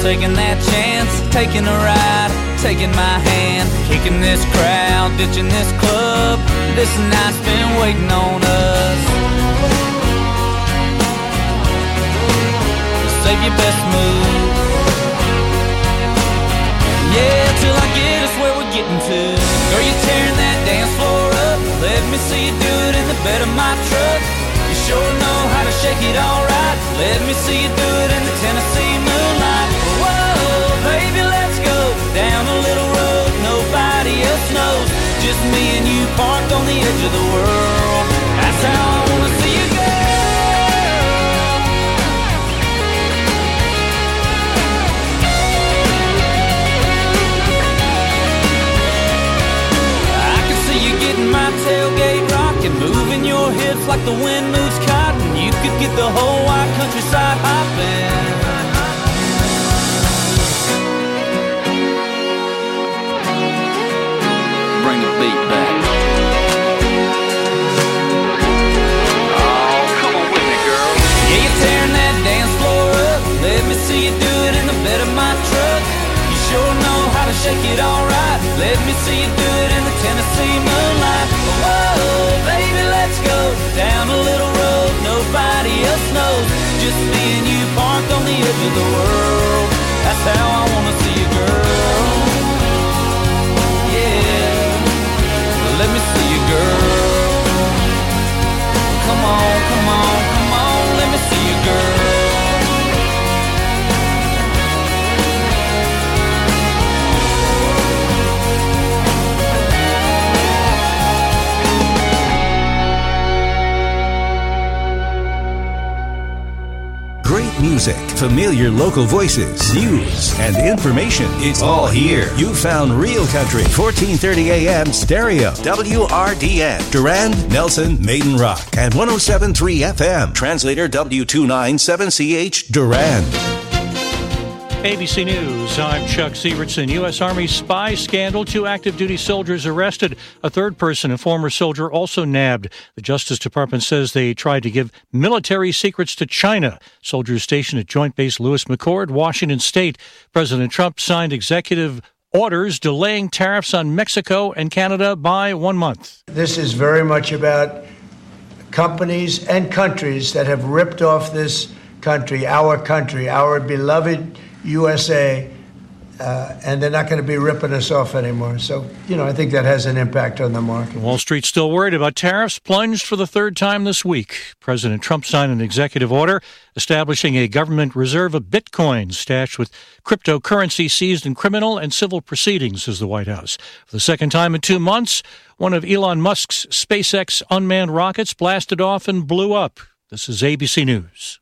taking that chance, taking a ride, taking my hand, kicking this crowd, ditching this club. This night's been waiting on us. Save your best move. Yeah, till I get us where we're getting to. Girl, you're tearing that dance floor up. Let me see you do it in the bed of my truck. You sure know how to shake it all right. Let me see you do it in the Tennessee moonlight. Whoa, baby, let's go down a little road nobody else knows. Just me and you parked on the edge of the world. That's how I wanna see you go. I can see you getting my tailgate rocking, moving your hips like the wind moves cotton. You could get the whole wide countryside hopping. Bring the beat back. Oh, come on with me, girl. Yeah, you're tearing that dance floor up. Let me see you do it in the bed of my truck. You sure know how to shake it all right. Let me see you do it in the Tennessee moonlight. Whoa, baby, let's go down a little road nobody else knows. Just me and you parked on the edge of the world. That's how I wanna see you, girl. Yeah, let me see you, girl. Come on, come on, come on, let me see you, girl. Great music, familiar local voices, news, and information. It's all here. You found Real Country, 1430 AM stereo. WRDN, Durand, Nelson, Maiden Rock, and 107.3 FM. Translator W297CH, Durand. ABC News, I'm Chuck Sievertson. U.S. Army spy scandal. 2 active duty soldiers arrested. A third person, a former soldier, also nabbed. The Justice Department says they tried to give military secrets to China. Soldiers stationed at Joint Base Lewis McChord, Washington State. President Trump signed executive orders delaying tariffs on Mexico and Canada by 1 month. This is very much about companies and countries that have ripped off this country, our beloved USA, and they're not going to be ripping us off anymore. So, I think that has an impact on the market. Wall Street's still worried about tariffs, plunged for the third time this week. President Trump signed an executive order establishing a government reserve of Bitcoin stashed with cryptocurrency seized in criminal and civil proceedings, says the White House. For the second time in 2 months, one of Elon Musk's SpaceX unmanned rockets blasted off and blew up. This is ABC News.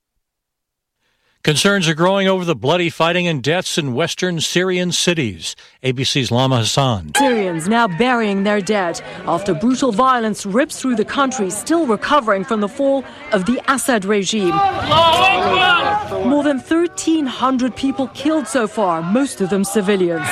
Concerns are growing over the bloody fighting and deaths in western Syrian cities. ABC's Lama Hassan. Syrians now burying their dead after brutal violence rips through the country, still recovering from the fall of the Assad regime. More than 1,300 people killed so far, most of them civilians.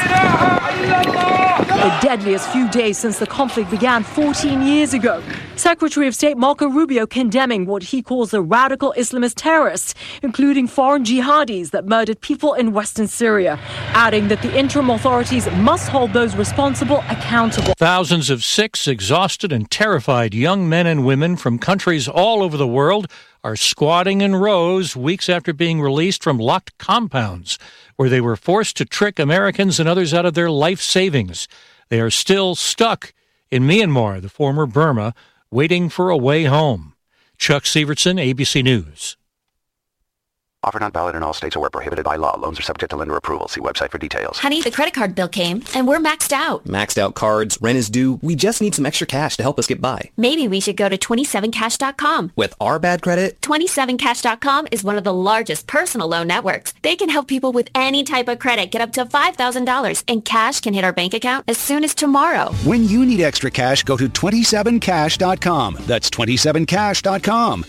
The deadliest few days since the conflict began 14 years ago. Secretary of State Marco Rubio condemning what he calls the radical Islamist terrorists, including foreign jihadis that murdered people in western Syria, adding that the interim authorities must hold those responsible accountable. Thousands of sick, exhausted, and terrified young men and women from countries all over the world are squatting in rows weeks after being released from locked compounds where they were forced to trick Americans and others out of their life savings. They are still stuck in Myanmar, the former Burma, waiting for a way home. Chuck Sievertson, ABC News. Offer not valid in all states or where prohibited by law. Loans are subject to lender approval. See website for details. Honey, the credit card bill came, and we're maxed out. Maxed out cards, rent is due. We just need some extra cash to help us get by. Maybe we should go to 27cash.com. With our bad credit? 27cash.com is one of the largest personal loan networks. They can help people with any type of credit get up to $5,000, and cash can hit our bank account as soon as tomorrow. When you need extra cash, go to 27cash.com. That's 27cash.com.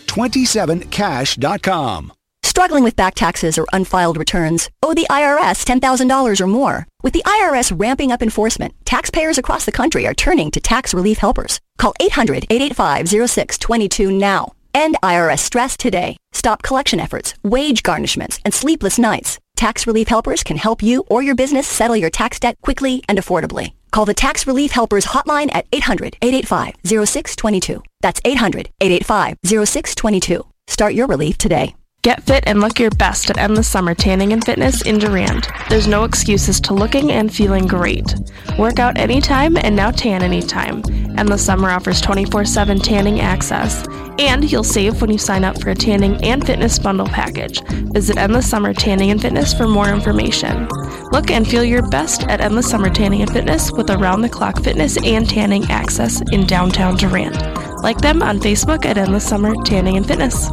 27cash.com. Struggling with back taxes or unfiled returns? Owe the IRS $10,000 or more? With the IRS ramping up enforcement, taxpayers across the country are turning to tax relief helpers. Call 800-885-0622 now. End IRS stress today. Stop collection efforts, wage garnishments, and sleepless nights. Tax Relief Helpers can help you or your business settle your tax debt quickly and affordably. Call the Tax Relief Helpers hotline at 800-885-0622. That's 800-885-0622. Start your relief today. Get fit and look your best at Endless Summer Tanning and Fitness in Durand. There's no excuses to looking and feeling great. Work out anytime and now tan anytime. Endless Summer offers 24/7 tanning access. And you'll save when you sign up for a tanning and fitness bundle package. Visit Endless Summer Tanning and Fitness for more information. Look and feel your best at Endless Summer Tanning and Fitness with around-the-clock fitness and tanning access in downtown Durand. Like them on Facebook at Endless Summer Tanning and Fitness.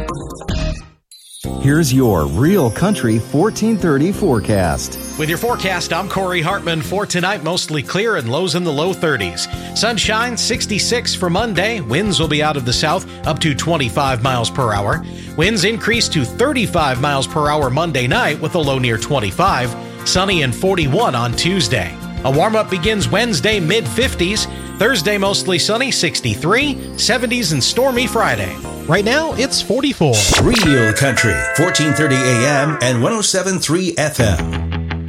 Here's your Real Country 1430 forecast. With your forecast, I'm Corey Hartman. For tonight, mostly clear and lows in the low 30s. Sunshine, 66 for Monday. Winds will be out of the south, up to 25 miles per hour. Winds increase to 35 miles per hour Monday night with a low near 25. Sunny and 41 on Tuesday. A warm-up begins Wednesday, mid-50s. Thursday, mostly sunny, 63. 70s and stormy Friday. Right now, it's 44. Real Country, 1430 AM and 107.3 FM.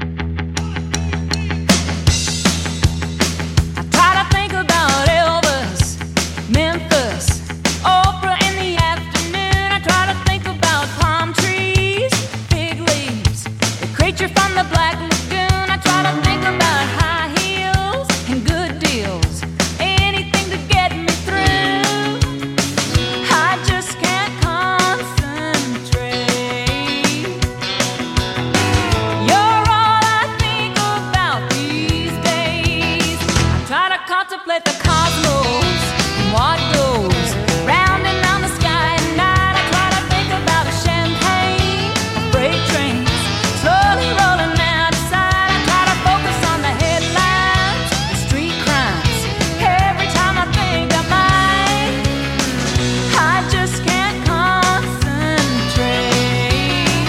I try to think about Elvis, Memphis, Oprah in the afternoon. I try to think about palm trees, fig leaves, the creature from the Black Lagoon. I try to think about high heels and good deals, anything to get me through. I just can't concentrate. You're all I think about these days. I try to contemplate the cosmos and what goes round and round the sky at night. I try to think about a champagne, a freight trains slowly rolling out of sight. I try to focus on the headlines, the street crimes. Every time I think I might, I just can't concentrate.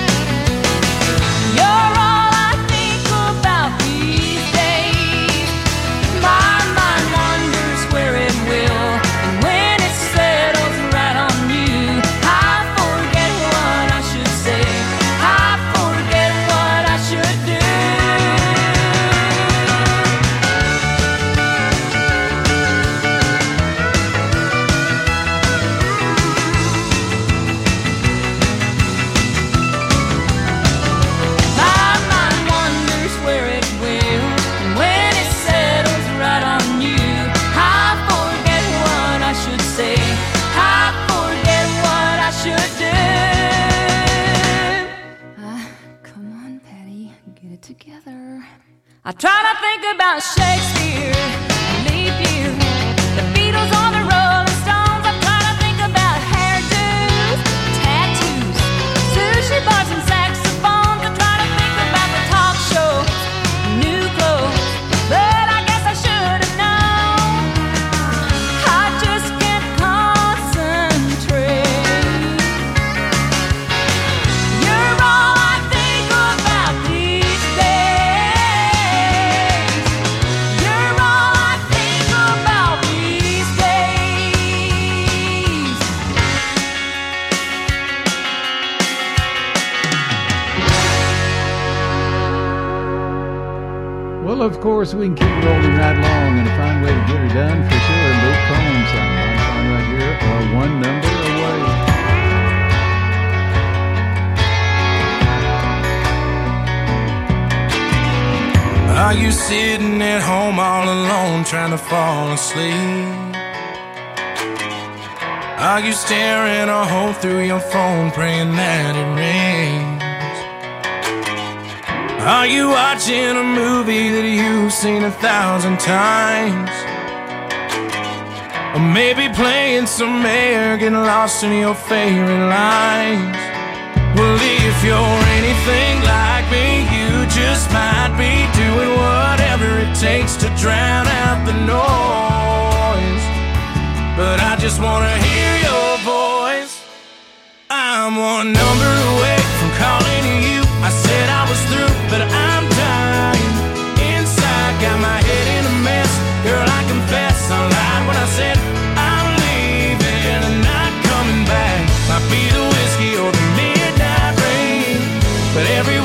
You're all I think about these days. My mind wanders where it will, and when it settles right on you, I forget what I should say. I forget what I should do. My mind wanders where it will, and when it settles right on you, I forget what I should say. I forget what I should do. Come on, Patty, get it together. I try to think about Shakespeare, leap year, the Beatles or the Rolling Stones. I try to think about hairdos, tattoos, sushi bars and saxophones. I try to think about the talk shows, new clothes, but I guess I should have known. I just can't concentrate. You're all I think about these days. You're all I think about these days. Well, of course, we can keep rolling right along and find a way to get her done for sure. Luke Combs, I'm right here, one number away. Are you sitting at home all alone trying to fall asleep? Are you staring a hole through your phone praying that it rains? Are you watching a movie that you've seen 1,000 times? Or maybe playing some air, getting lost in your favorite lines? Well, if you're anything like me, you just might be doing whatever it takes to drown out the noise. But I just wanna hear your voice. I'm one number away from calling you. I said I was through, but I'm dying inside. Got my head in a mess. Girl, I confess I lied when I said I'm leaving and not coming back. Might be the whiskey or the midnight rain, but every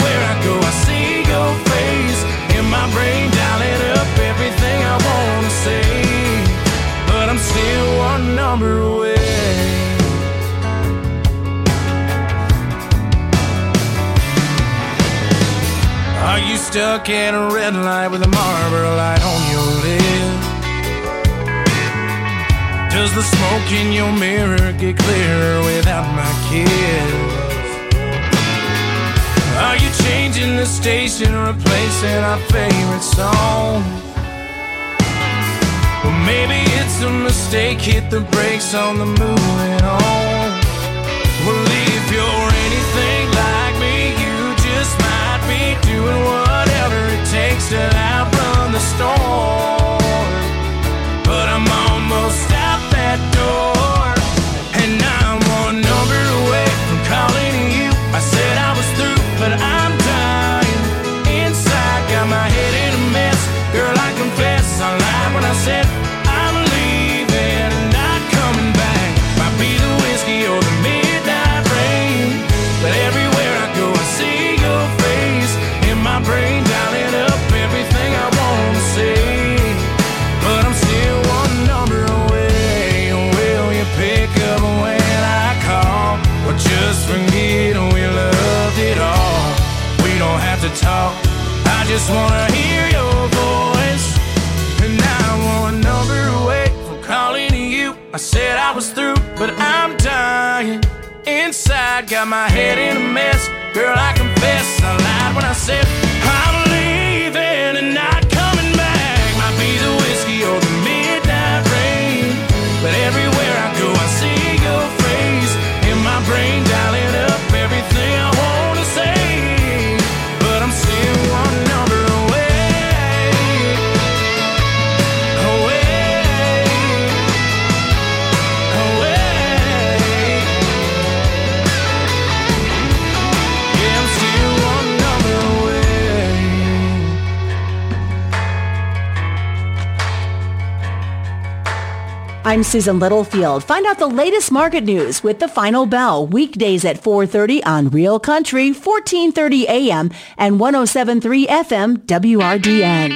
stuck at a red light with a Marlboro light on your lip? Does the smoke in your mirror get clearer without my kiss? Are you changing the station, replacing our favorite song? Well, maybe it's a mistake, hit the brakes on the moving on. Well, if you're anything like me, you just might be doing whatever it takes to outrun the storm. But I'm almost out that door, and I'm one number away from calling you. I said I was through, but I'm dying inside, got my head in a mess. Girl, I confess, I lied when I said I'm leaving and not coming back. Might be the whiskey or the midnight rain, but everywhere I go I see your face in my brain, dialing up everything I want to say. But I'm still one number away. Will you pick up when I call, or just forget we loved it all? We don't have to talk, I just wanna hear your voice. And now I'm one number away from calling you. I said I was through, but I'm dying inside, got my head in a mess. Girl, I confess, I lied when I said I'm leaving and not coming back. Might be the whiskey or the midnight rain, but everywhere I go I see your face in my brain, dialing up everything I wanna say. But I'm still one number away, away, away. Yeah, I'm still one number away. I'm Susan Littlefield. Find out the latest market news with The Final Bell, weekdays at 4:30 on Real Country, 1430 AM and 107.3 FM WRDN.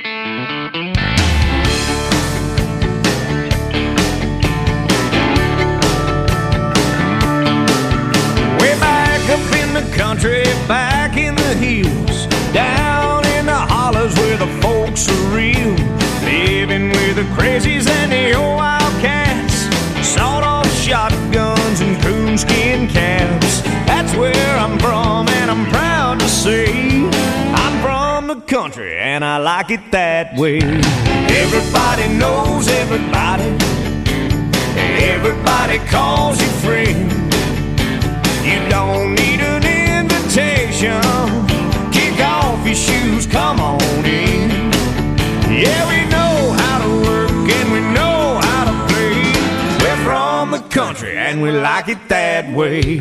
Way back up in the country, back in the hills, down in the hollers where the folks are real, living with the crazies and the old wildcats, sawed-off shotguns and coonskin caps. That's where I'm from, and I'm proud to say I'm from the country, and I like it that way. Everybody knows everybody, everybody calls you friend. You don't need an invitation, kick off your shoes, come on in. Yeah, we know how to work and we know how to play. We're from the country and we like it that way.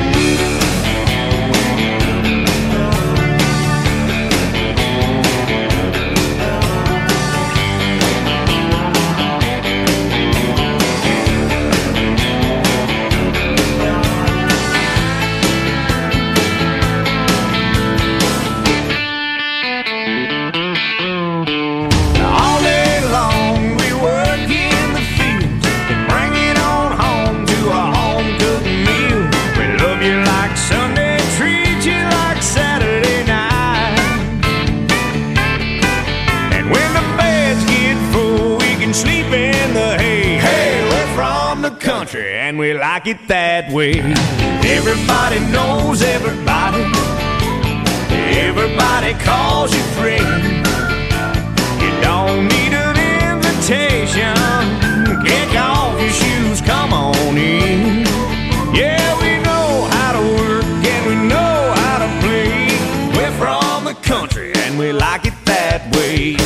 And we like it that way. Everybody knows everybody, everybody calls you friend. You don't need an invitation, kick off your shoes, come on in. Yeah, we know how to work and we know how to play. We're from the country and we like it that way.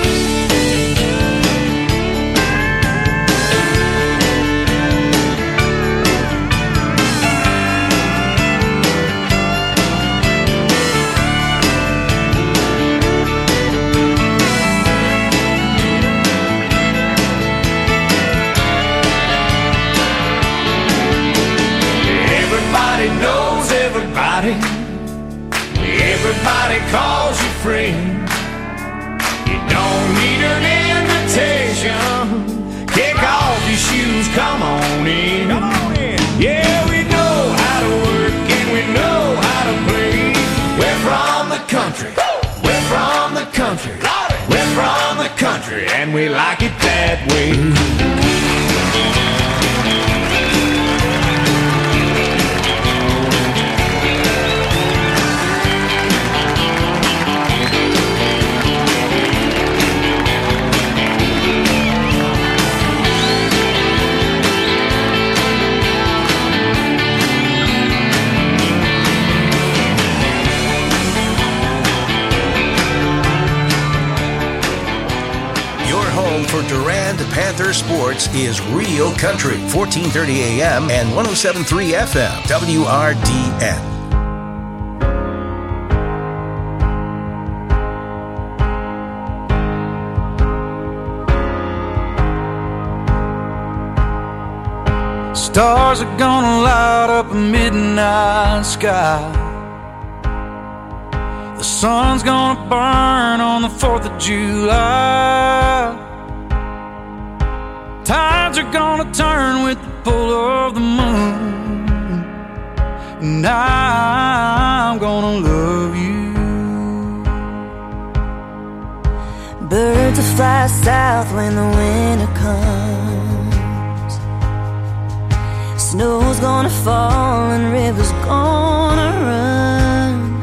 Everybody calls you friend. You don't need an invitation, kick off your shoes, come on in. Yeah, we know how to work and we know how to play. We're from the country, we're from country. We're from the country, and we like it that way. For Durand Panther Sports is Real Country, 1430 AM and 107.3 FM, WRDN. Stars are gonna light up a midnight sky. The sun's gonna burn on the 4th of July. Tides are gonna turn with the pull of the moon, and I'm gonna love you. Birds will fly south when the winter comes. Snow's gonna fall and rivers gonna run.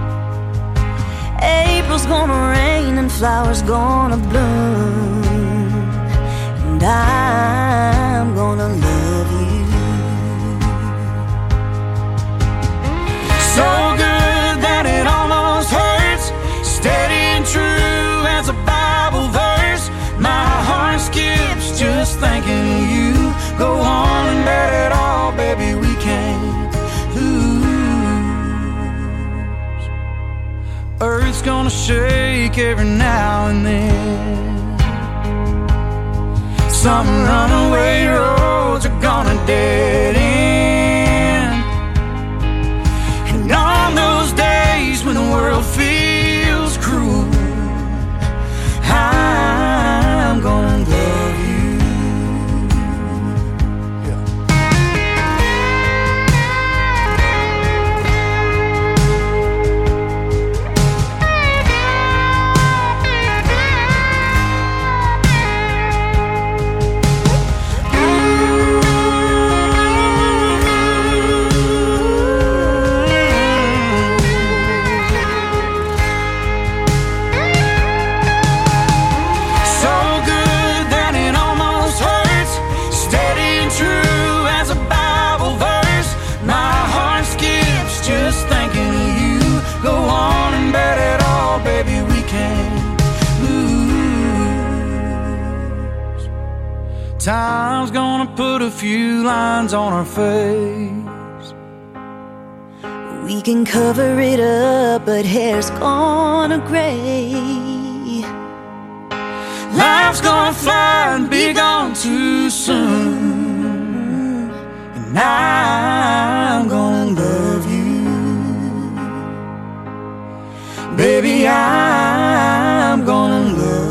April's gonna rain and flowers gonna bloom. I'm gonna love you. So good that it almost hurts. Steady and true as a Bible verse. My heart skips just thinking of you. Go on and bet it all, baby, we can't lose. Earth's gonna shake every now and then. Some runaway roads are gonna dead end. And on those days when the world feels cruel, I'm gonna love you. Time's gonna put a few lines on our face. We can cover it up, but hair's gonna gray. Life's gonna fly and be gone too soon. And I'm gonna love you. Baby, I'm gonna love you.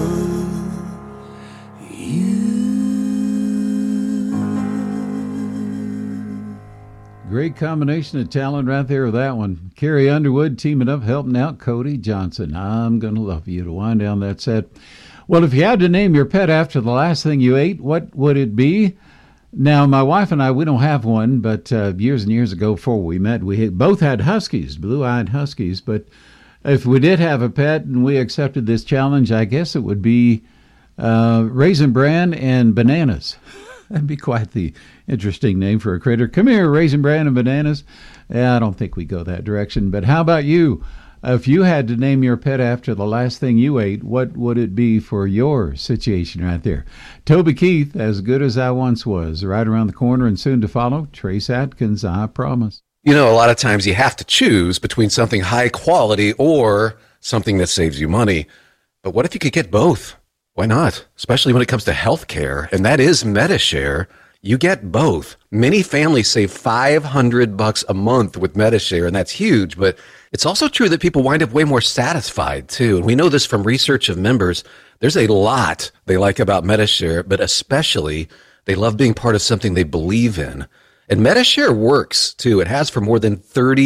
Great combination of talent right there with that one. Carrie Underwood teaming up, helping out Cody Johnson. I'm going to love you to wind down that set. Well, if you had to name your pet after the last thing you ate, what would it be? Now, my wife and I, we don't have one, but years and years ago before we met, we both had huskies, blue-eyed huskies. But if we did have a pet and we accepted this challenge, I guess it would be Raisin Bran and Bananas. That'd be quite the interesting name for a critter. Come here, Raisin Bran and Bananas. Yeah, I don't think we go that direction. But how about you? If you had to name your pet after the last thing you ate, what would it be for your situation right there? Toby Keith, As Good As I Once Was, right around the corner, and soon to follow, Trace Atkins, I Promise. You know, a lot of times you have to choose between something high quality or something that saves you money. But what if you could get both? Why not? Especially when it comes to health care, and that is Medi-Share. You get both. Many families save $500 a month with Medi-Share, and that's huge, but it's also true that people wind up way more satisfied, too. And we know this from research of members. There's a lot they like about Medi-Share, but especially they love being part of something they believe in. And Medi-Share works, too. It has for more than 30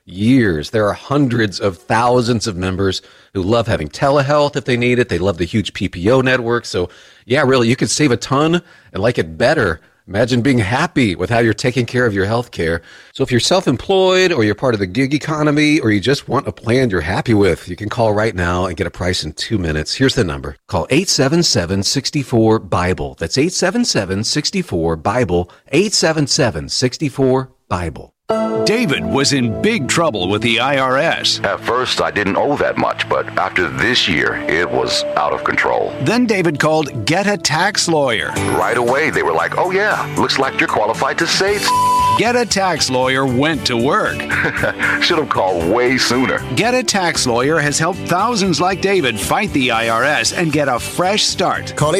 years. There are hundreds of thousands of members who love having telehealth if they need it. They love the huge PPO network. So, yeah, really, you could save a ton and like it better. Imagine being happy with how you're taking care of your health care. So if you're self-employed or you're part of the gig economy or you just want a plan you're happy with, you can call right now and get a price in 2 minutes. Here's the number. Call 877-64-BIBLE. That's 877-64-BIBLE, 877-64-BIBLE. David was in big trouble with the IRS. At first, I didn't owe that much, but after this year, it was out of control. Then David called Get a Tax Lawyer. Right away, they were like, oh yeah, looks like you're qualified to save. Get a Tax Lawyer went to work. Should have called way sooner. Get a Tax Lawyer has helped thousands like David fight the IRS and get a fresh start. Call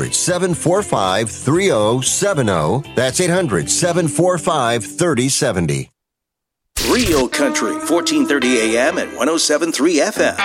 800-745-3070. That's 800-745-3070. Real Country, 1430 AM and 107.3 FM.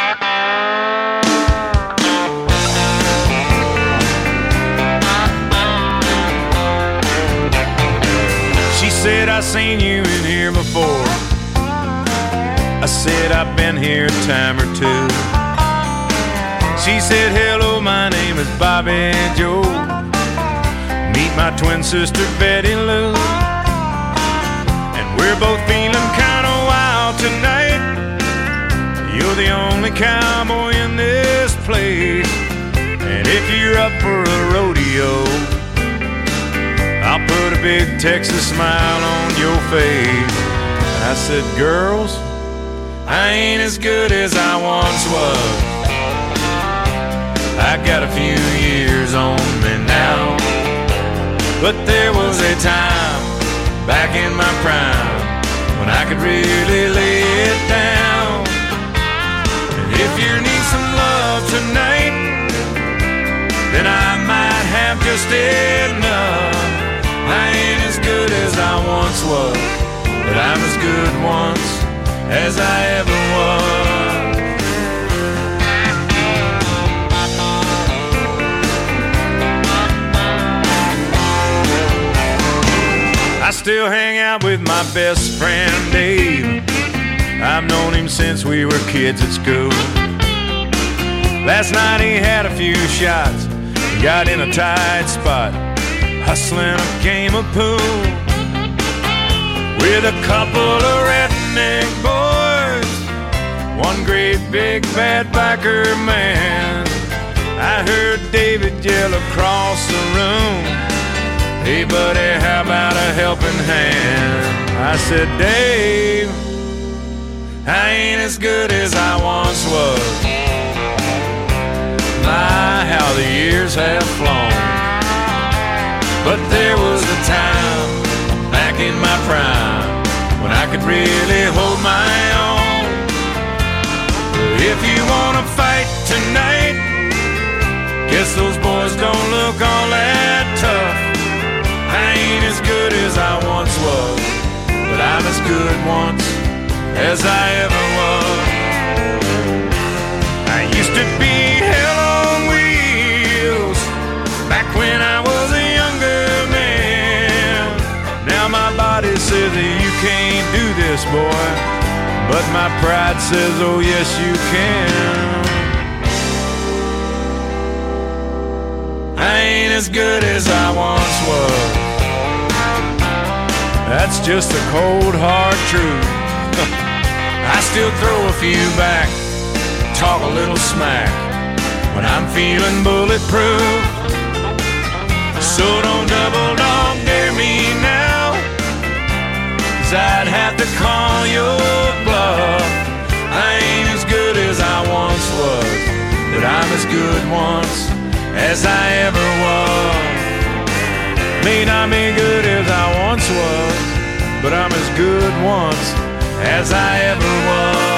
She said, I seen you in here before. I said, I've been here a time or two. She said, hello, my name is Bobby Joe. Meet my twin sister, Betty Lou. We're both feeling kind of wild tonight. You're the only cowboy in this place. And if you're up for a rodeo, I'll put a big Texas smile on your face. I said, girls, I ain't as good as I once was. I got a few years on me now. But there was a time back in my prime when I could really lay it down. And if you need some love tonight, then I might have just enough. I ain't as good as I once was, but I'm as good once as I ever was. I still hang out with my best friend Dave. I've known him since we were kids at school. Last night he had a few shots, got in a tight spot, hustling a game of pool with a couple of redneck boys, one great big bad biker man. I heard David yell across the room, hey buddy, how about a helping hand? I said, Dave, I ain't as good as I once was. My, how the years have flown. But there was a time back in my prime when I could really hold my own. If you wanna fight tonight, guess those boys don't look all that tough. I ain't as good as I once was, but I'm as good once as I ever was. I used to be hell on wheels back when I was a younger man. Now my body says that you can't do this, boy, but my pride says, oh yes you can. I ain't as good as I once was. That's just a cold hard truth. I still throw a few back, talk a little smack when I'm feeling bulletproof. So don't double dog dare me now, 'cause I'd have to call your bluff. I ain't as good as I once was, but I'm as good once as I ever was. May not be good as I once was, but I'm as good once as I ever was.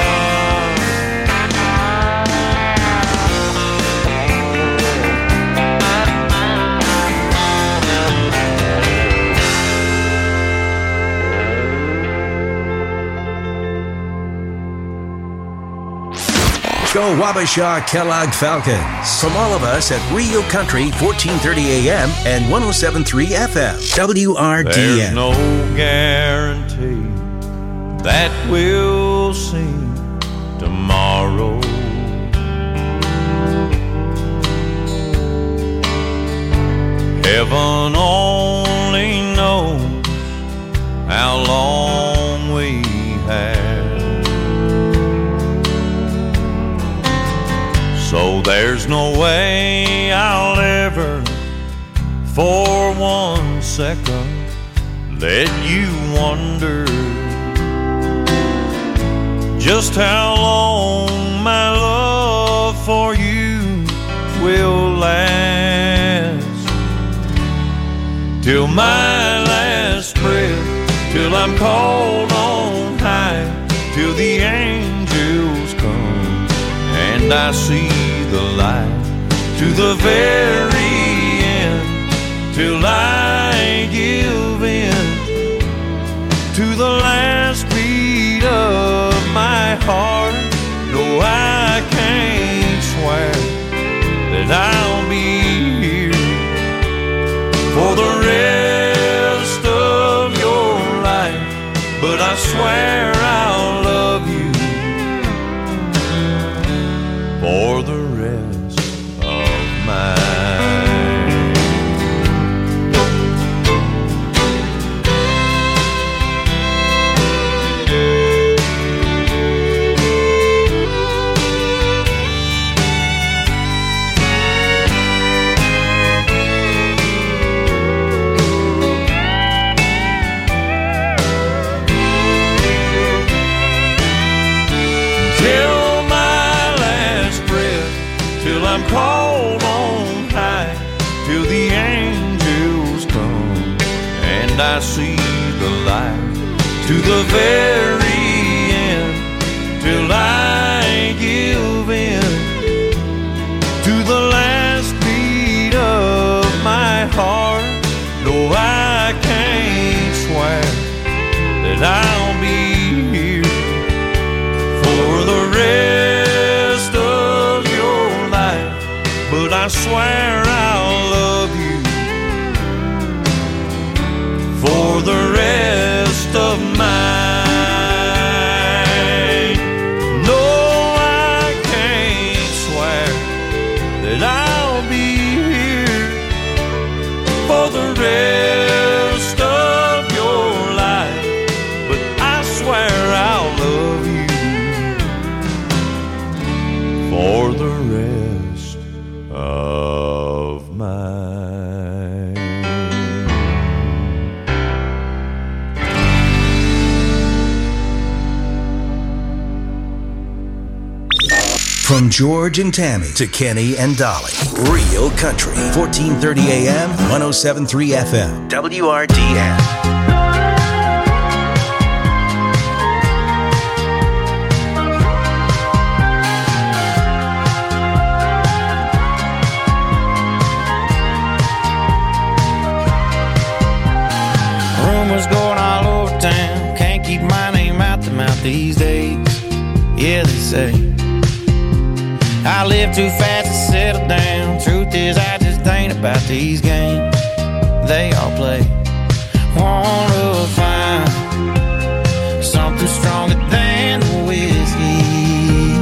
Go Wabasha Kellogg Falcons. From all of us at Rio Country, 1430 AM and 107.3 FM. WRDN. There's no guarantee that we'll we'll see tomorrow. Heaven only knows how long we have, so there's no way I'll ever for 1 second let you wonder just how long my love for you will last. Till my last breath, till I'm called on high, till the angels come and I see the light, to the very end, till I give in to the last beat of my heart. No, I can't swear that I'll be here for the rest of your life, but I swear I'll love you for the rest of my called on high, till the angels come and I see the light, to the very end, till I give in to the last beat of my heart. No, I can't swear that I'll be here for the rest of your life, but I swear I'll love you for the rest of mine. No, I can't swear that I'll be here for the rest of your life, but I swear I'll love you for the rest of mine. From George and Tammy to Kenny and Dolly. Real Country. 1430 AM, 107.3 FM. WRDN. Rumors going all over town, can't keep my name out the mouth these days. Yeah, they say I live too fast to settle down. Truth is, I just ain't about these games they all play. Wanna find something stronger than the whiskey.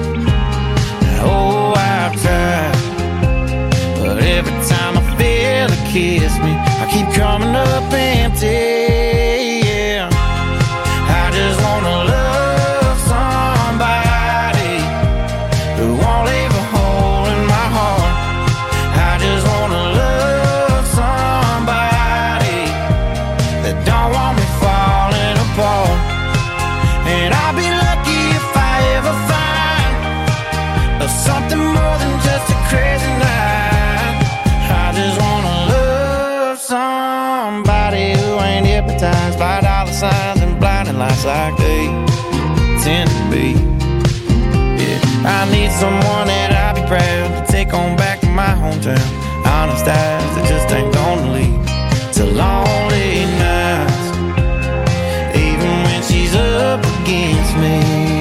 Oh, I've tried, but every time I feel it kiss me, I keep coming up empty. Yeah, I just wanna love somebody who won't leave a hole in my heart. I just wanna love somebody that don't want me falling apart. And I'll be lucky if I ever find something more than just a crazy night. I just wanna love somebody who ain't hypnotized by dollar signs and blinding lights like they tend to be. Yeah, I need someone that I'll be proud to take on back to my hometown. Honest eyes that just ain't gonna leave to lonely nights, even when she's up against me.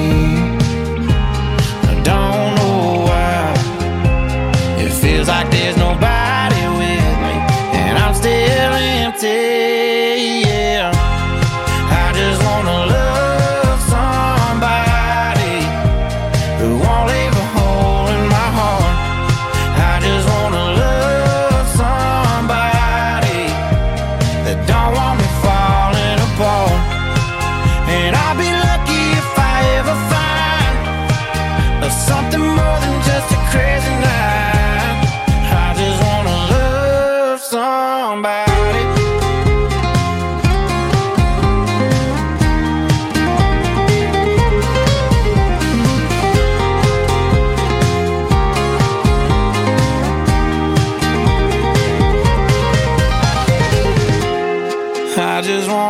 I don't know why it feels like there's nobody with me, and I'm still empty. Yeah, I just wanna love somebody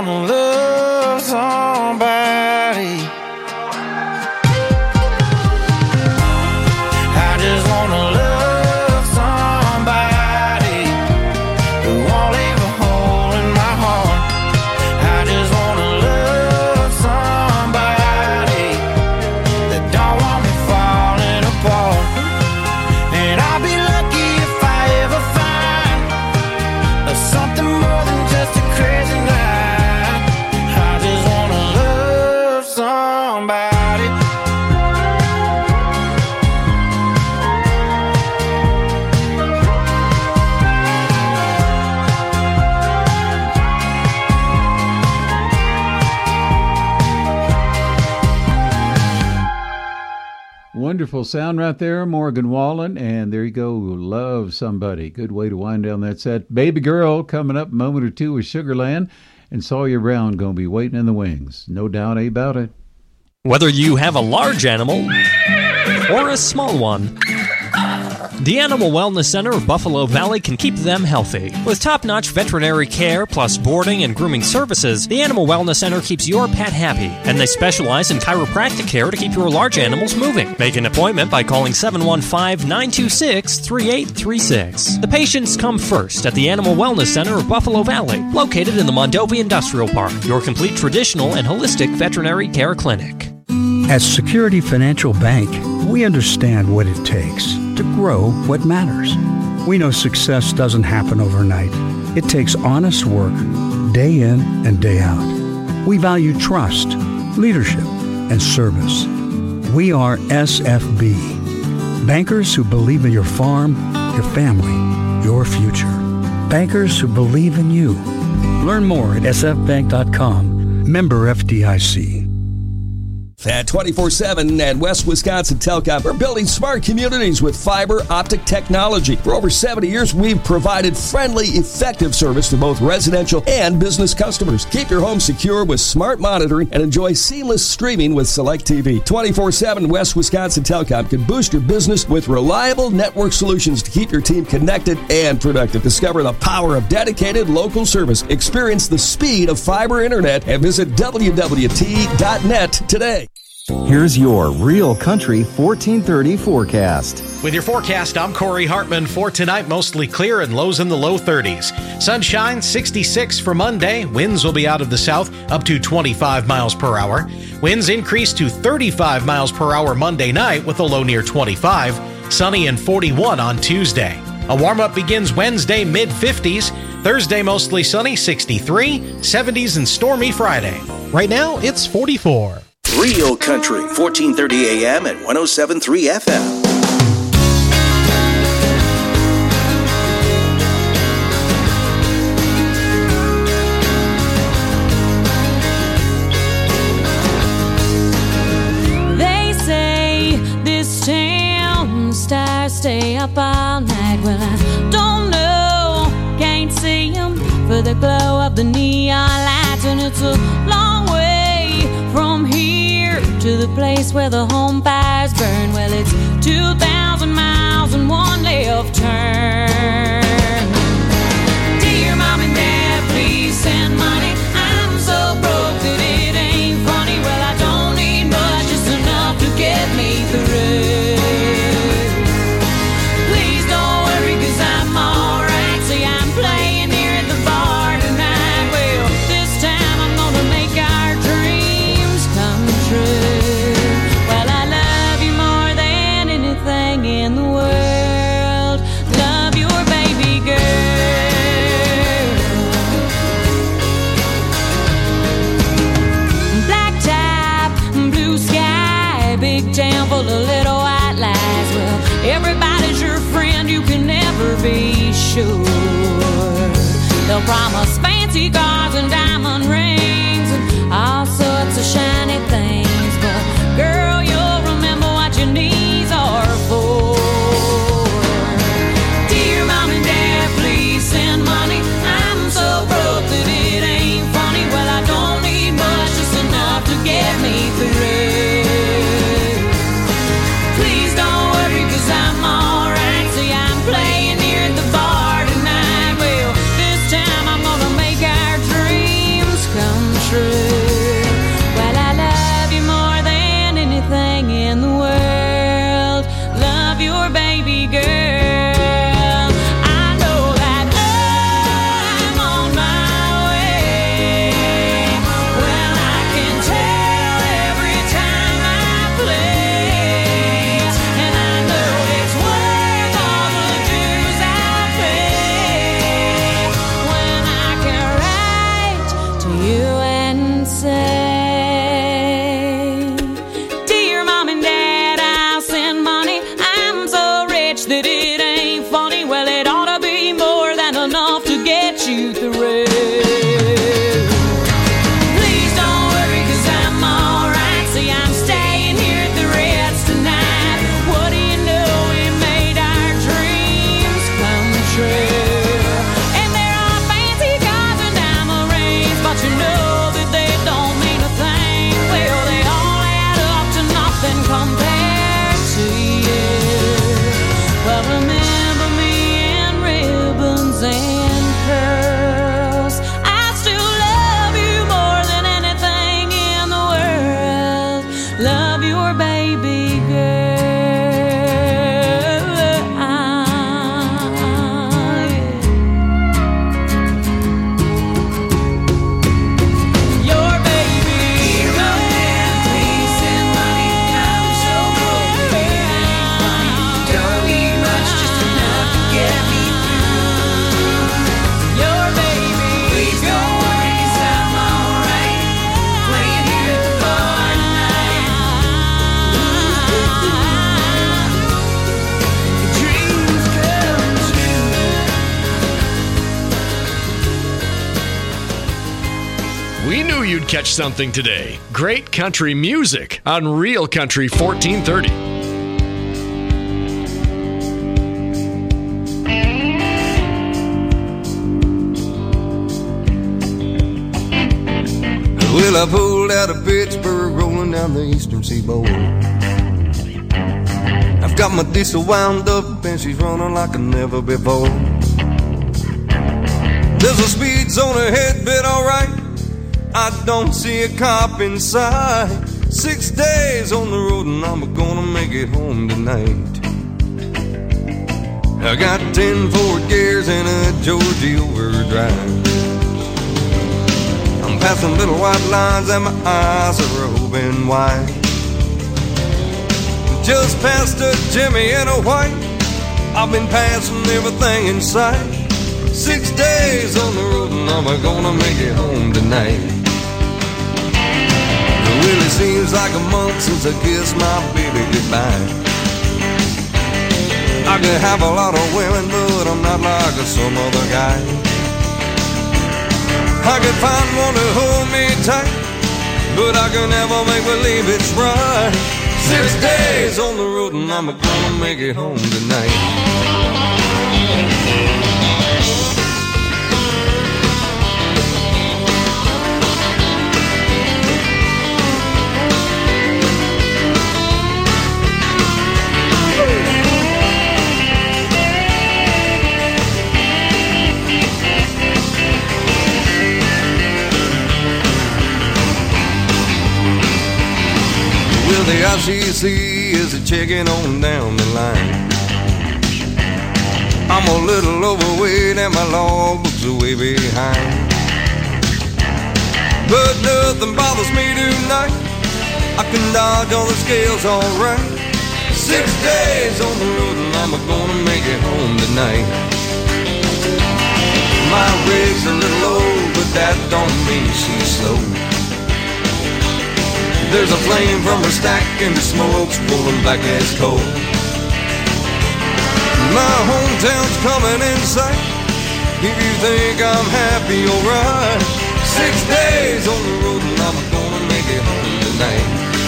wanna love somebody. I just wanna love somebody who won't leave a hole in my heart. I just wanna love somebody that don't want me falling apart. And I'll be lucky if I ever find something more than just a crazy night. I just wanna love somebody. Wonderful sound right there, Morgan Wallen, and there you go, Love Somebody. Good way to wind down that set. Baby Girl coming up a moment or two with Sugarland, and Sawyer Brown going to be waiting in the wings. No doubt about it. Whether you have a large animal or a small one, the Animal Wellness Center of Buffalo Valley can keep them healthy. With top-notch veterinary care plus boarding and grooming services, the Animal Wellness Center keeps your pet happy, and they specialize in chiropractic care to keep your large animals moving. Make an appointment by calling 715-926-3836. The patients come first at the Animal Wellness Center of Buffalo Valley, located in the Mondovi Industrial Park, your complete traditional and holistic veterinary care clinic. At Security Financial Bank, we understand what it takes to grow what matters. We know success doesn't happen overnight. It takes honest work, day in and day out. We value trust, leadership, and service. We are SFB, bankers who believe in your farm, your family, your future. Bankers who believe in you. Learn more at sfbank.com. Member FDIC. At 24/7 and West Wisconsin Telecom, we're building smart communities with fiber optic technology. For over 70 years, we've provided friendly, effective service to both residential and business customers. Keep your home secure with smart monitoring and enjoy seamless streaming with Select TV. 24/7 West Wisconsin Telecom can boost your business with reliable network solutions to keep your team connected and productive. Discover the power of dedicated local service. Experience the speed of fiber internet and visit WWT.net today. Here's your Real Country 1430 forecast. With your forecast, I'm Corey Hartman. For tonight, mostly clear and lows in the low 30s. Sunshine, 66 for Monday. Winds will be out of the south, up to 25 miles per hour. Winds increase to 35 miles per hour Monday night with a low near 25. Sunny and 41 on Tuesday. A warm-up begins Wednesday, mid-50s. Thursday, mostly sunny, 63. 70s and stormy Friday. Right now, it's 44. Real Country, 1430 AM and 107.3 FM. They say this town stars stay up all night. Well, I don't know, can't see them for the glow of the neon lights, and it's a long way from here to the place where the home fires burn. Well, it's 2,000 miles and one left turn. Dear Mom and Dad, please send money. I'm so broke that it ain't funny. Well, I don't need much, just enough to get me through. Please don't worry, 'cause I'm alright. See, I'm playing here at the bar tonight. Well, this time I'm gonna make our dreams come true. Well, I love you more than anything in the world. Love your baby girl. Black top, blue sky, big town full of little white lies. Well, everybody's your friend, you can never be sure. They'll promise fancy cars and diamond rings and all sorts of shiny things, but girl, you'll remember what your knees are for. Dear Mom and Dad, please send money. I'm so broke that it ain't funny. Well, I don't need much, just enough to get me through. Please don't worry, 'cause I'm alright. See, I'm playing here at the bar tonight. Well, this time I'm gonna make our dreams come you'd catch something today. Great country music on Real Country 1430. Well, I pulled out of Pittsburgh, rolling down the eastern seaboard. I've got my diesel wound up and she's running like never before. There's a speed zone ahead, but alright, I don't see a cop in sight. 6 days on the road and I'm gonna make it home tonight. I got 10 forward gears and a Georgia overdrive. I'm passing little white lines and my eyes are open wide. Just past a Jimmy and a white, I've been passing everything in sight. 6 days on the road and I'm gonna make it home tonight. Well, it seems like a month since I kissed my baby goodbye. I could have a lot of women, but I'm not like some other guy. I could find one to hold me tight, but I can never make believe it's right. 6 days on the road and I'm gonna make it home tonight. Well, the ICC is checking on down the line. I'm a little overweight and my logbook's way behind. But nothing bothers me tonight. I can dodge all the scales alright. 6 days on the road and I'm gonna make it home tonight. My rig's a little low, but that don't mean she's slow. There's a flame from her stack and the smoke's rolling back as coal. My hometown's coming in sight. If you think I'm happy, alright. 6 days on the road and I'm gonna make it home tonight.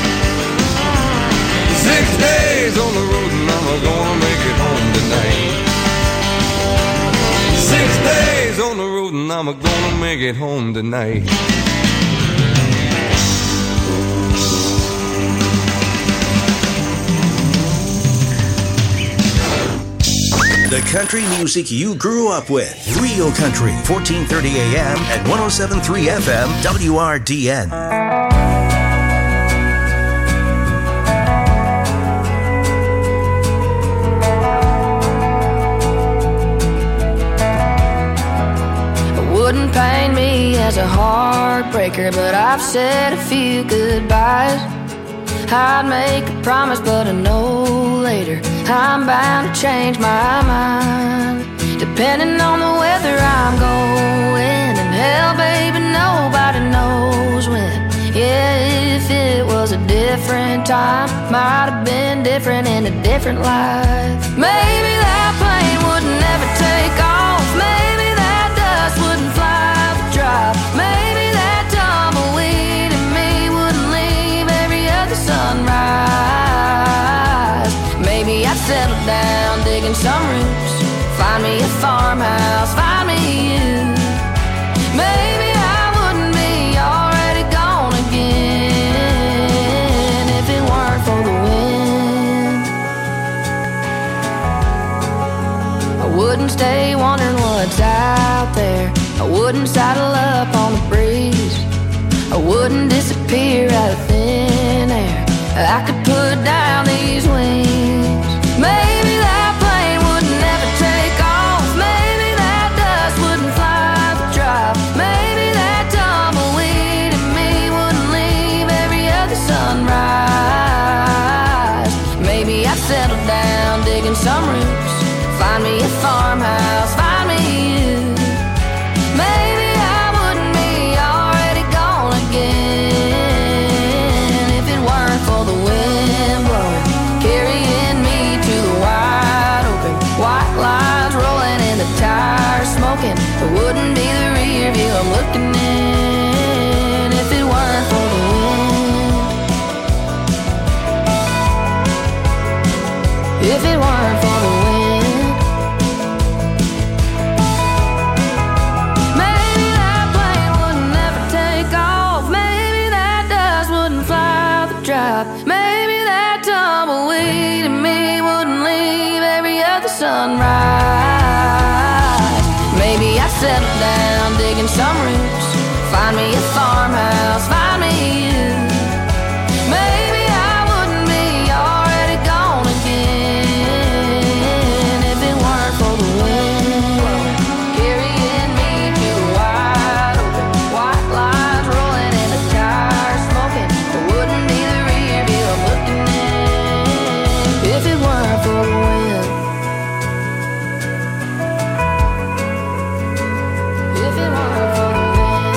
6 days on the road and I'm gonna make it home tonight. 6 days on the road and I'm gonna make it home tonight. The country music you grew up with. Real Country, 1430 AM and 107.3 FM, WRDN. Wouldn't pain me as a heartbreaker, but I've said a few goodbyes. I'd make a promise, but I know later I'm bound to change my mind. Depending on the weather I'm going, and hell, baby, nobody knows when. Yeah, if it was a different time, might have been different in a different life. Maybe that plane would never take off. Maybe that dust wouldn't fly the drop. Maybe that tumbleweed in me wouldn't leave every other sunrise. Maybe I'd settle down, digging some roots, find me a farmhouse, find me you. Maybe I wouldn't be already gone again if it weren't for the wind. I wouldn't stay wondering what's out there. I wouldn't saddle up on the breeze. I wouldn't disappear out of thin air. I could put down these wings. Maybe that plane would never take off. Maybe that dust wouldn't fly the drop. Maybe that tumbleweed in me wouldn't leave every other sunrise. Maybe I'd settle down, digging some roots, find me a farmhouse, find me you. Maybe I wouldn't be already gone again if it weren't for the wind blowing, carrying me to the wide open. White lines rolling in the tires smoking. It wouldn't be the rear view I'm looking in if it settle down, digging some roots. Find me a farmhouse, find me you. Maybe I wouldn't be already gone again if it weren't for the wind carrying me to the wide open. White lines rolling and the tires smoking. It wouldn't be the rear view I'm looking in if it weren't for the wind. If it weren't for the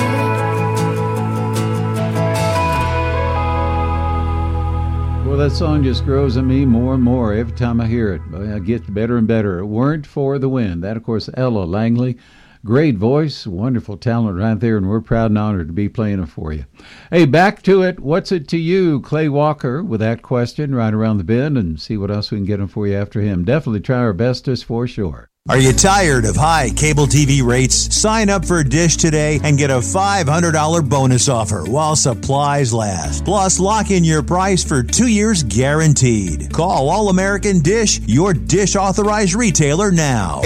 Well, that song just grows on me more and more every time I hear it. It gets better and better. It weren't for the wind. That, of course, Ella Langley. Great voice, wonderful talent right there, and we're proud and honored to be playing it for you. Hey, back to it. What's it to you? Clay Walker with that question right around the bend, and see what else we can get them for you after him. Definitely try our bestest for sure. Are you tired of high cable TV rates? Sign up for Dish today and get a $500 bonus offer while supplies last. Plus, lock in your price for 2 years guaranteed. Call All American Dish, your Dish authorized retailer now.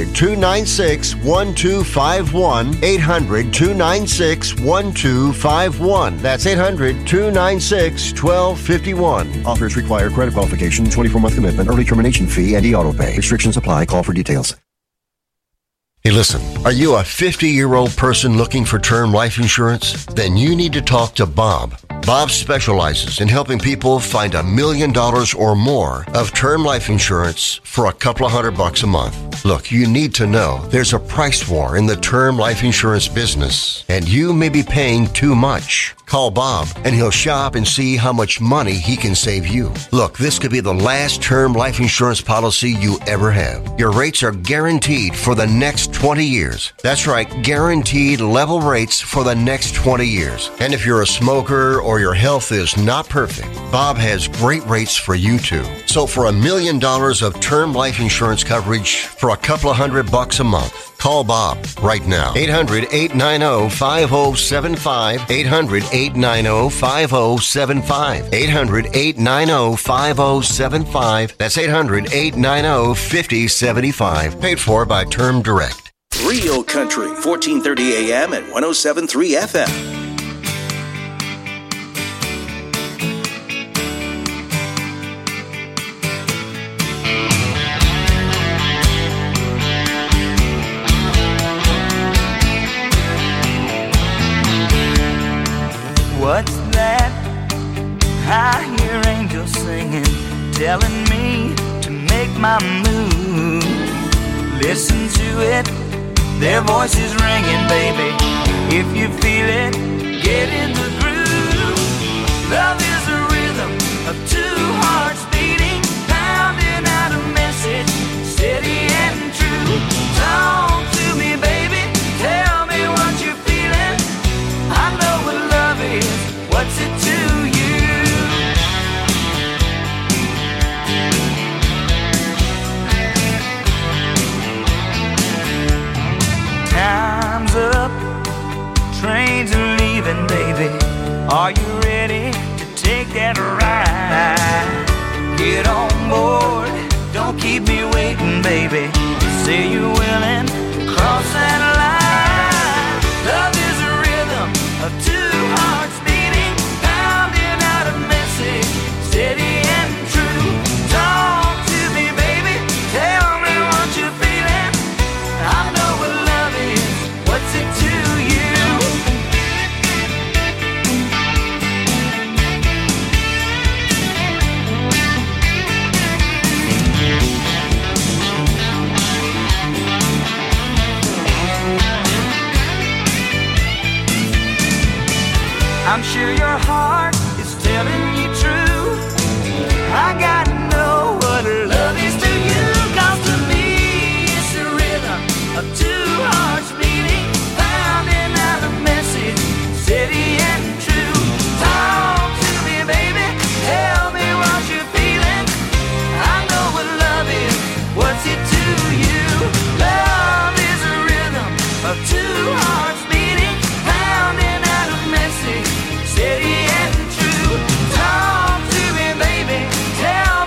800-296-1251. 800-296-1251. That's 800-296-1251. Offers require credit qualification, 24-month commitment, early termination fee, and e-auto pay. Restrictions apply. Call for details. Hey, listen, are you a 50-year-old person looking for term life insurance? Then you need to talk to Bob. Bob specializes in helping people find $1 million or more of term life insurance for a couple of $100 a month. Look, you need to know there's a price war in the term life insurance business, and you may be paying too much. Call Bob, and he'll shop and see how much money he can save you. Look, this could be the last term life insurance policy you ever have. Your rates are guaranteed for the next 20 years. That's right, guaranteed level rates for the next 20 years. And if you're a smoker or your health is not perfect, Bob has great rates for you too. So for $1 million of term life insurance coverage for a couple of $100 a month, call Bob right now. 800-890-5075. 800-890-5075. 800-890-5075. That's 800-890-5075. Paid for by Term Direct. Real Country, 1430 AM and 107.3 FM. What's that? I hear angels singing, telling me to make my move. Listen to it, their voices ringing, baby. If you feel it, get in the groove. Love is a rhythm of two hearts beating, pounding out a message, steady and true. Talk to me, baby, tell me what you're feeling. I know what love is, what's it to you? Time's up, trains are leaving, baby. Are you ready to take that ride? Get on board, don't keep me waiting, baby. Say you're willing to cross that line. Love is a rhythm of two hearts beating, pounding out a message, steady and true. Talk to me, baby, tell me what you're feeling. I know what love is, what's it to you? I'm sure your heart is telling you true. I gotta know what love is to you. 'Cause to me it's the rhythm of two hearts beating, pounding out a message, steady and true. Talk to me, baby, tell me what you're feeling. I know what love is, what's it to you? Love is a rhythm of two hearts beating, pounding out a message, steady and true. Talk to me, baby, tell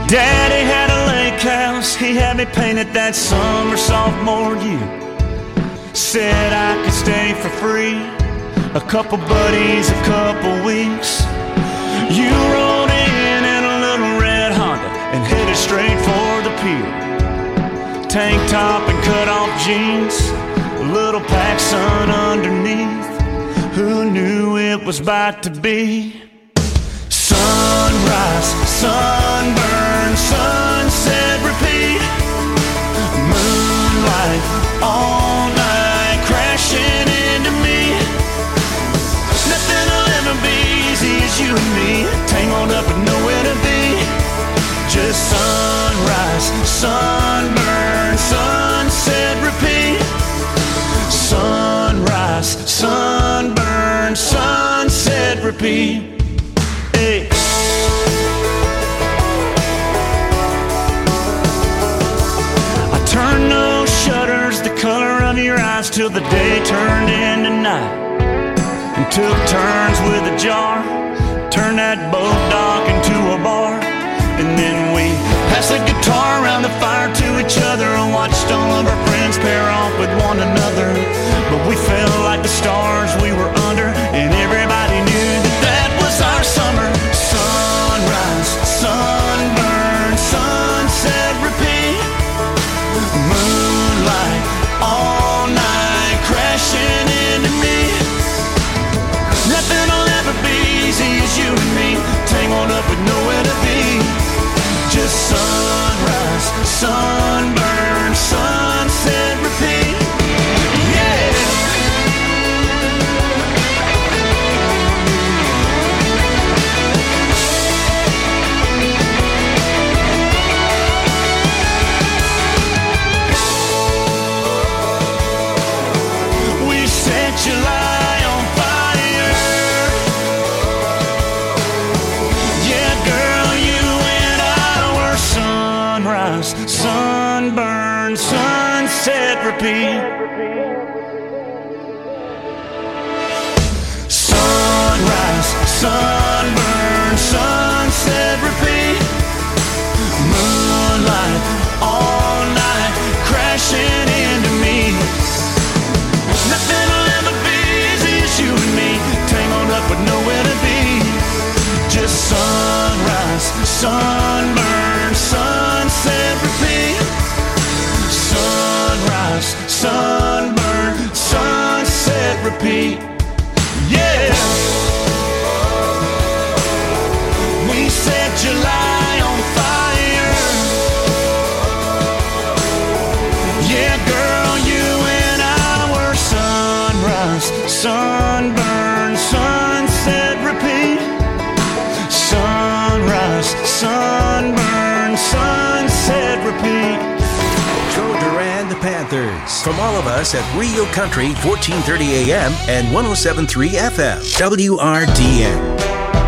Daddy had a lake house, he had me painted that summer sophomore year. Said I could stay for free, a couple buddies, a couple weeks. You rolled in a little red Honda and headed straight for the pier. Tank top and cut off jeans, a little PacSun underneath. Who knew it was about to be sunrise, sunburn, sunset, repeat. Moonlight all night crashing into me. Nothing will ever be easy as you and me, tangled up with nowhere to be. Just sunrise, sunburn, sunset, repeat. Sunrise, sunburn, sunset, repeat. Hey. I turned those shutters the color of your eyes till the day turned into night, and took turns with a jar, turned that boat dock into a bar. And then we passed the guitar around the fire to each other and watched all of our friends pair off with one another. But we felt like the stars we were under, and everybody knew that that was our summer. Sunrise, sunburn, sunset, repeat. Moonlight all night crashing into me. Nothing will ever be easy as you and me, tangled up with nowhere to be. Just sunrise, sunburn, sunset, repeat. Yeah. We set July on fire. Yeah, girl, you and I were sunrise, sunburn, sunset, repeat. Sunrise, sunburn, sunset, repeat. Moonlight all night crashing into me. Nothing will ever be easy as you and me, tangled up with nowhere to be. Just sunrise, sunburn, sunset, repeat. Sunrise, sunburn, sunset, repeat. Yeah. We set July on fire. Yeah, girl, you and I were sunrise, sunburn, sunset, repeat. Sunrise, sunburn, sunset, repeat. Joe Duran, the Panthers. From all of us at Rio Country, 1430 AM and 107.3 FM, WRDN.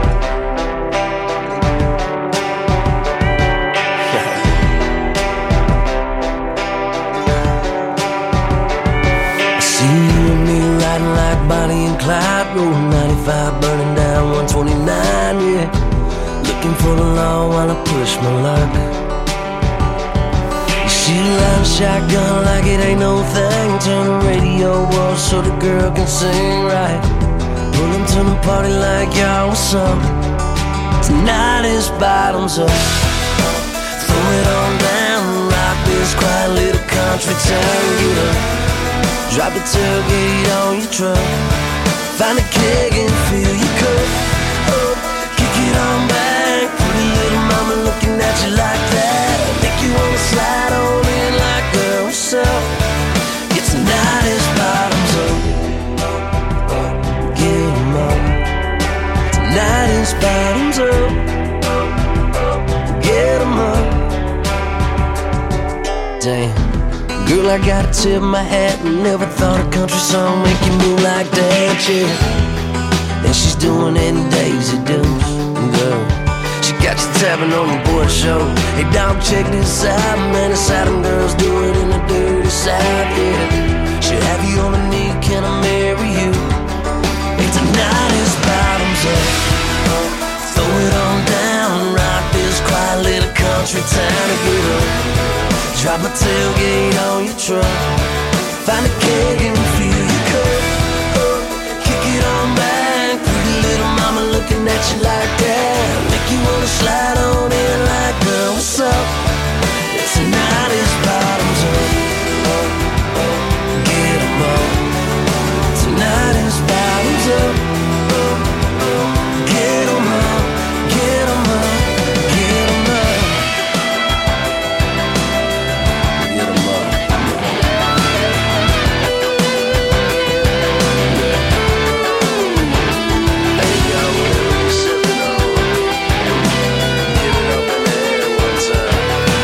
See you and me riding like Bonnie and Clyde, rolling 95, burning down 129, yeah. Looking for the law while I push my luck. You see the line shotgun like it ain't no thing. Turn the radio off so the girl can sing right. Pull them to the party like y'all what's up. Tonight is bottoms up. Throw it on down, rock this quiet little country town. Get up, drop the tailgate on your truck. Find a keg and fill your cup up. Kick it on back, pretty little mama looking at you like that. Think you wanna slide on in like girl, what's up? It's tonight is bottoms up. Get 'em up. Tonight is bottoms up. Get 'em up. Damn. Girl, I gotta tip my hat. Never thought a country song make you move like that, yeah. And she's doing it in Daisy Dukes, girl. She got you tapping on the board show. Hey, dog, check this out, man. It's how them girls do it in the dirty South, yeah. She'll have you on a knee, can I marry you? Hey, tonight is bottoms up. Throw it on down, rock this quiet little country Drop a tailgate on your truck. Find a keg and fill your cup. Kick it on back. Pretty little mama looking at you like that. Make you wanna slide on in like, girl, what's up? Tonight is bottoms up. Get 'em up. Tonight is bottoms up. Get 'em up. Get 'em up. Get 'em up. Get 'em up. Hey, yo, whatever you're sipping on, give it up in the air one time.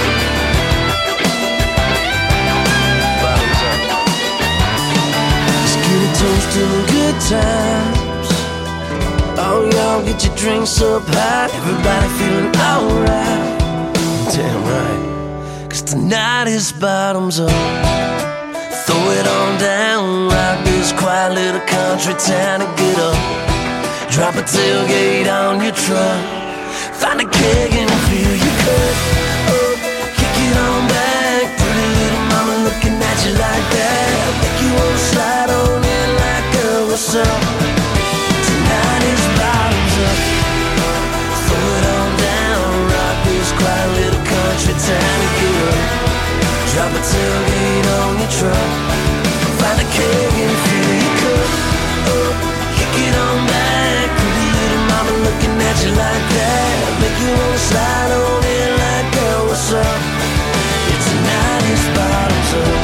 Bottoms up. Let's get a toast to the good times. Oh, y'all get your drinks up high. Everybody feeling alright. Damn right. 'Cause tonight is bottoms up. Throw it on down. Rock this quiet little country town and get up. Drop a tailgate on your truck. Find a keg and fill your cup. Kick it on back. Pretty little mama looking at you like that. Make you wanna slide on in like, girl, what's up? Tonight is bottoms up. Throw it on down. Rock this quiet little country town and get up. Drop a tailgate on your truck. Find a keg and fill your cup. Kick it on back. Pretty little mama looking at you like that. Make you wanna slide on in like, girl, what's up? It's tonight is bottoms up.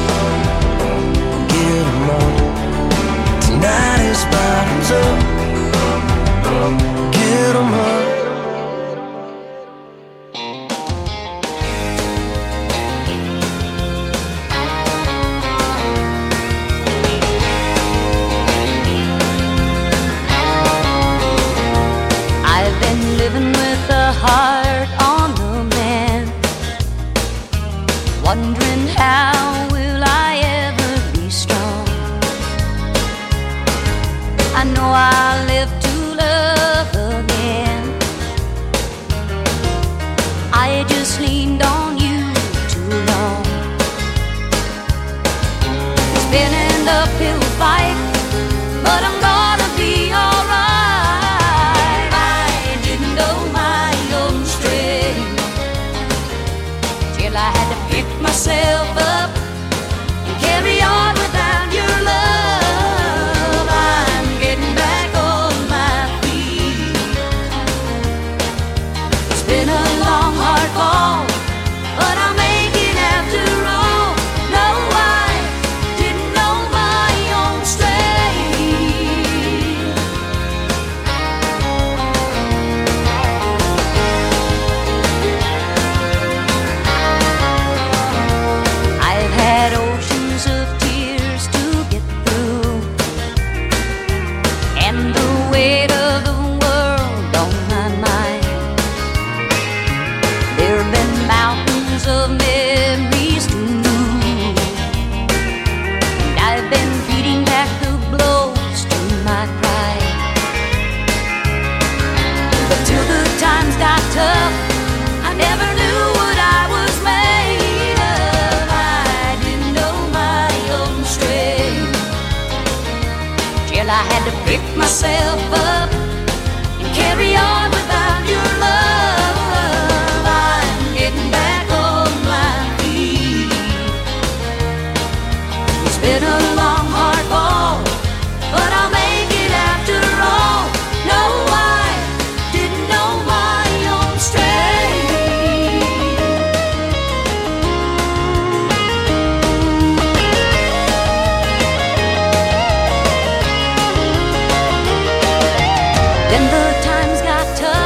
Get 'em up. Tonight is bottoms up. Get 'em up. I've been living with a heart on the mend, wondering how will I ever be strong. I know I'll live to love again. I just leaned on you too long. It's been an uphill fight, but I'm gonna be alright. I didn't know my own strength till I had to pick myself up and carry on without your love. I'm getting back on my feet. It's been a long, hard fall, but I'll make it after all. No, I didn't know my own strength. I've had oceans of tears to get through, and the weight of the world on my mind. There have been mountains of memories to move, and I've been beating back the blows to my pride. But till the times got tough, I never knew what I was made of. I didn't know my own strength till I had to pick myself up and carry on without your love. I'm getting back on my feet. It's been a long, hard fall, but I'll make it after all. No, I didn't know my own strength. Then the times got tough.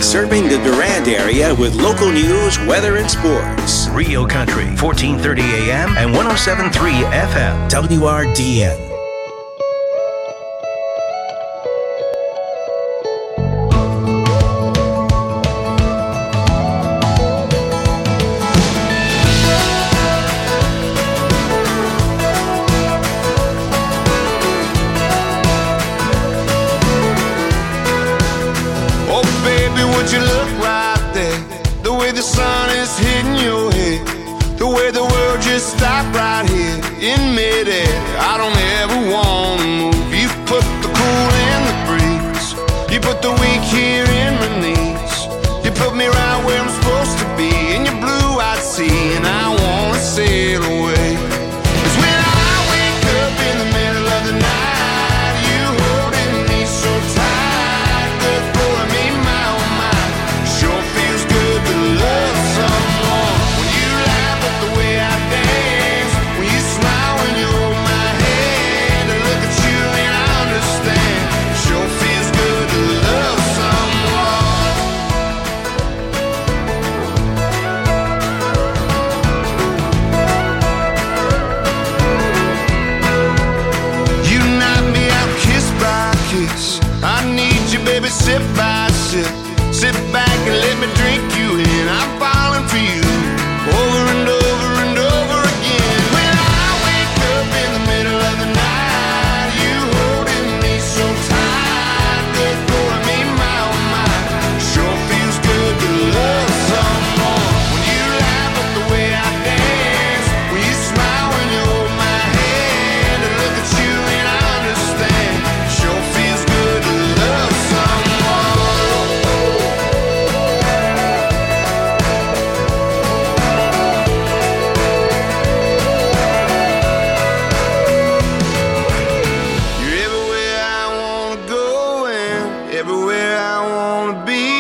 serving the Durand area with local news, weather, and sports. Rio Country, 1430 AM and 107.3 FM. WRDN. Would you look right there? The way the sun is hitting your head, the way the world just stopped right here in midair. I don't ever wanna move. You put the cool in the breeze, you put the weak here in my knees. You put me right where I'm supposed to be in your blue-eyed sea, and I wanna sail away.